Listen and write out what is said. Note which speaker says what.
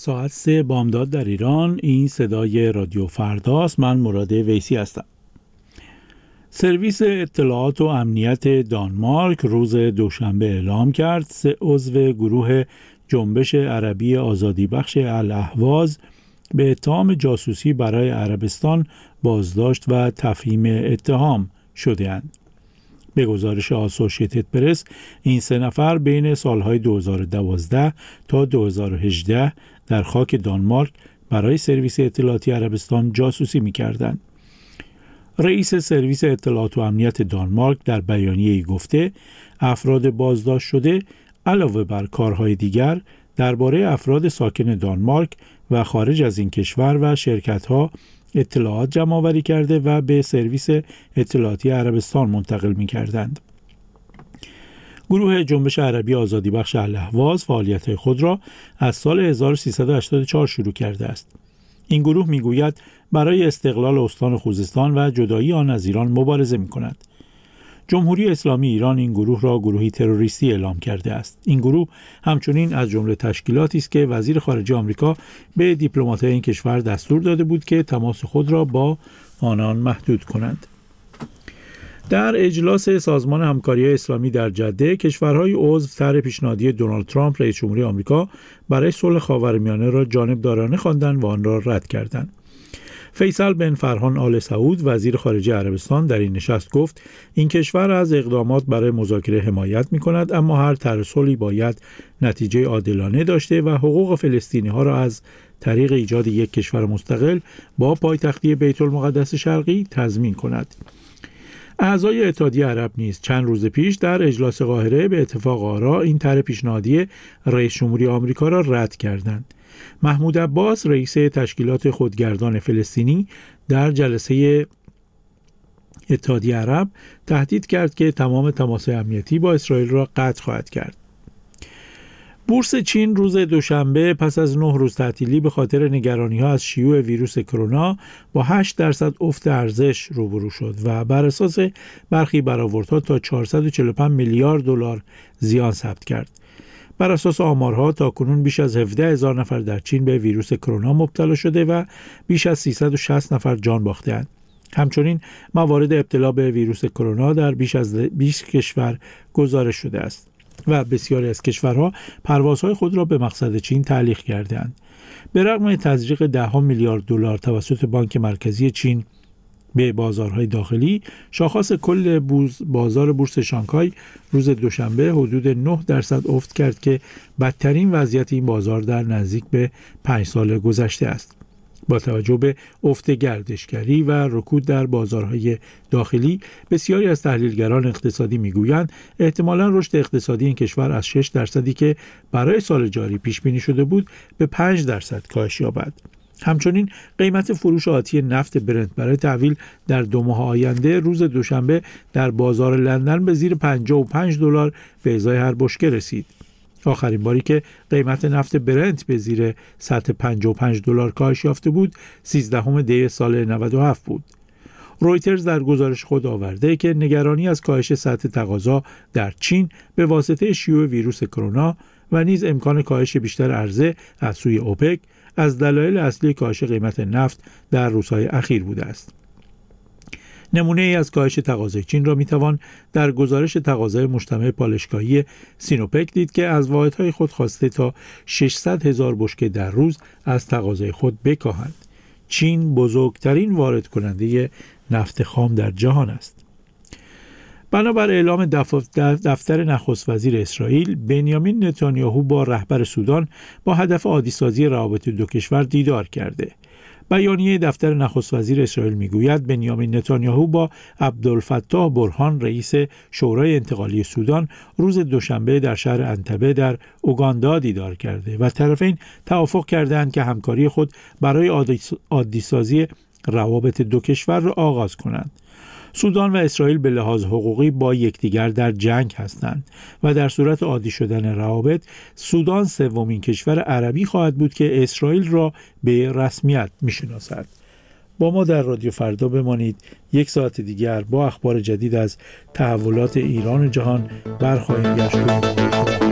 Speaker 1: ساعت 3 بامداد در ایران. این صدای رادیو فرداست. من مراد ویسی هستم. سرویس اطلاعات و امنیت دانمارک روز دوشنبه اعلام کرد 3 عضو گروه جنبش عربی آزادی بخش الاهواز به اتهام جاسوسی برای عربستان بازداشت و تفهیم اتهام شده‌اند. به گزارش آسوشیتد پرس این 3 نفر بین سالهای 2012 تا 2018 در خاک دانمارک برای سرویس اطلاعاتی عربستان جاسوسی می‌کردند. رئیس سرویس اطلاعات و امنیت دانمارک در بیانیه‌ای گفته افراد بازداشت شده علاوه بر کارهای دیگر درباره افراد ساکن دانمارک و خارج از این کشور و شرکت‌ها اطلاعات جمع‌آوری کرده و به سرویس اطلاعاتی عربستان منتقل می‌کردند. گروه جنبش عربی آزادی بخش الاهواز فعالیت خود را از سال 1384 شروع کرده است. این گروه می‌گوید برای استقلال استان خوزستان و جدایی آن از ایران مبارزه می‌کند. جمهوری اسلامی ایران این گروه را گروهی تروریستی اعلام کرده است. این گروه همچنین از جمله تشکیلاتی است که وزیر خارجه آمریکا به دیپلمات‌های این کشور دستور داده بود که تماس خود را با آنان محدود کنند. در اجلاس سازمان همکاری اسلامی در جده، کشورهای عضو طرح پیشنهادی دونالد ترامپ رئیس جمهوری آمریکا برای صلح خاورمیانه را جانبدارانه خواندند و آن را رد کردند. فیصل بن فرحان آل سعود وزیر خارجه عربستان در این نشست گفت این کشور از اقدامات برای مذاکره حمایت می‌کند، اما هر طرح صلحی باید نتیجه عادلانه داشته و حقوق فلسطینی‌ها را از طریق ایجاد یک کشور مستقل با پایتختی بیت المقدس شرقی تضمین کند. اعضای اتحادیه عرب نیز چند روز پیش در اجلاس قاهره به اتفاق آرا این طرح پیشنهادی رئیس جمهوری آمریکا را رد کردند. محمود عباس رئیس تشکیلات خودگردان فلسطینی در جلسه اتحادیه عرب تهدید کرد که تمام تماس‌های امنیتی با اسرائیل را قطع خواهد کرد. بورس چین روز دوشنبه پس از 9 روز تعطیلی به خاطر نگرانی‌ها از شیوع ویروس کرونا با 8% افت ارزش روبرو شد و بر اساس برخی برآوردها تا 445 میلیارد دلار زیان ثبت کرد. بر اساس آمارها تاکنون بیش از 17,000 نفر در چین به ویروس کرونا مبتلا شده و بیش از 360 نفر جان باخته‌اند. همچنین موارد ابتلا به ویروس کرونا در بیش از 20 کشور گزارش شده است و بسیاری از کشورها پروازهای خود را به مقصد چین تعلیق کرده‌اند. به رغم تزریق 10 میلیارد دلار توسط بانک مرکزی چین به بازارهای داخلی، شاخص کل بازار بورس شانگهای روز دوشنبه حدود 9% افت کرد که بدترین وضعیت این بازار در نزدیک به 5 سال گذشته است. با توجه به افت گردشگری و رکود در بازارهای داخلی، بسیاری از تحلیلگران اقتصادی میگویند احتمالاً رشد اقتصادی این کشور از 6% که برای سال جاری پیش بینی شده بود به 5% کاهش یابد. همچنین قیمت فروش آتی نفت برنت برای تحویل در 2 ماه آینده روز دوشنبه در بازار لندن به زیر 55 دلار به ازای هر بشکه رسید. آخرین باری که قیمت نفت برنت به زیر سطح 55 دلار کاهش یافته بود 13 دی سال 97 بود. رویترز در گزارش خود آورده که نگرانی از کاهش سطح تقاضا در چین به واسطه شیوع ویروس کرونا و نیز امکان کاهش بیشتر عرضه از سوی اوپک از دلایل اصلی کاهش قیمت نفت در روزهای اخیر بوده است. نمونه ای از کاهش تقاضای چین را میتوان در گزارش تقاضای مجتمع پالایشگاهی سینوپک دید که از واحدهای خود خواسته تا 600,000 بشکه در روز از تقاضای خود بکاهند. چین بزرگترین وارد کننده نفت خام در جهان است. بنابر اعلام دفتر نخست وزیر اسرائیل، بنیامین نتانیاهو با رهبر سودان با هدف عادی‌سازی روابط دو کشور دیدار کرده. بیانیه دفتر نخست وزیر اسرائیل میگوید بنیامین نتانیاهو با عبدالفتاح برهان رئیس شورای انتقالی سودان روز دوشنبه در شهر انتبه در اوگاندا دیدار کرده و طرفین توافق کردند که همکاری خود برای عادی‌سازی روابط دو کشور را آغاز کنند. سودان و اسرائیل به لحاظ حقوقی با یکدیگر در جنگ هستند و در صورت عادی شدن روابط سودان سومین کشور عربی خواهد بود که اسرائیل را به رسمیت میشناسد. با ما در رادیو فردا بمانید. 1 ساعت دیگر با اخبار جدید از تحولات ایران و جهان برخواهیم گشت.